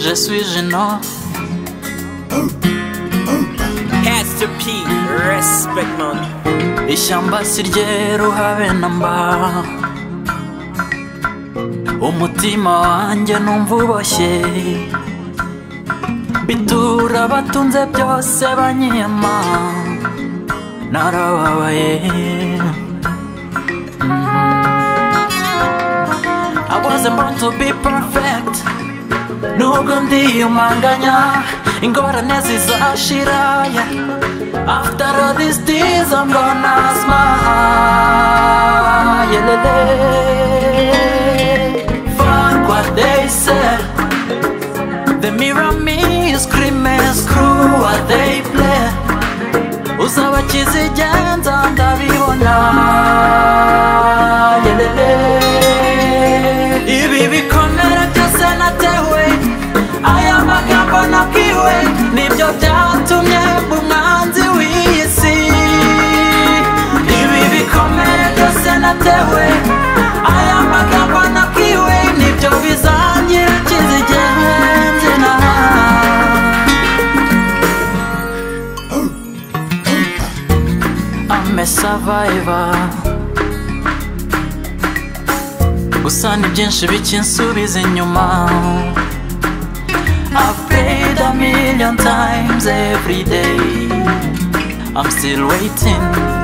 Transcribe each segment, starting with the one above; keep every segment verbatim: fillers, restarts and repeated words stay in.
Je suis gênant. Pastor P, respect man. Ishyamba si ryeru habe namba, umutima wanjye numva uboshye, bitura batunze byose banyiyama, narababaye. I wasn't born to be perfect, nubwo ndiyumanganya, ingorane zizashira. After all these days I'm gonna smile. Fuck what they said. The mirror me screaming, screw what they play. Uzaba kizigenza ndabibona. Ibi bikomere byose natewe, aya magambo nabwiwe, nibyo byatumye umwanzi w'isi. Ibi bikomere byose natewe, aya magambo nabwiwe, nibyo bizangira kizigenze na. I'm a survivor, gusa ni byinshi bikinsubiza inyuma. I've prayed a million times every day, I'm still waiting.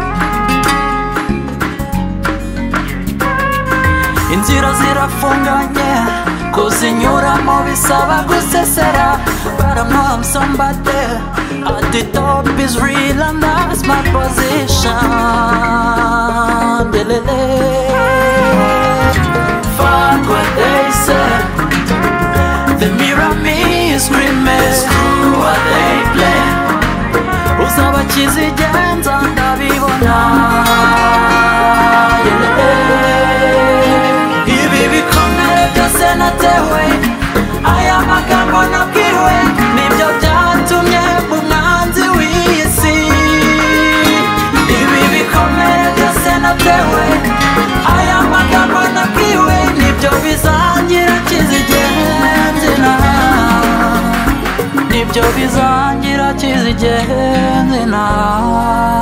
Inzira zirafunganye, kuzinyuramo bisaba gusesera. But I know I'm somebody, at the top is real and that's my position. Fuck what they said. The mirror me is screaming, screw what they play. Uzaba kizigenza ndabibona. Ibi bikomere byose natewe, aya magambo nabwiwe, nibyo byatumye umwanzi w'isi. Ibi bikomere byose natewe, aya magambo nabwiwe, nibyo bizangira kizigenze na. Nibyo bizangira kizigenze na.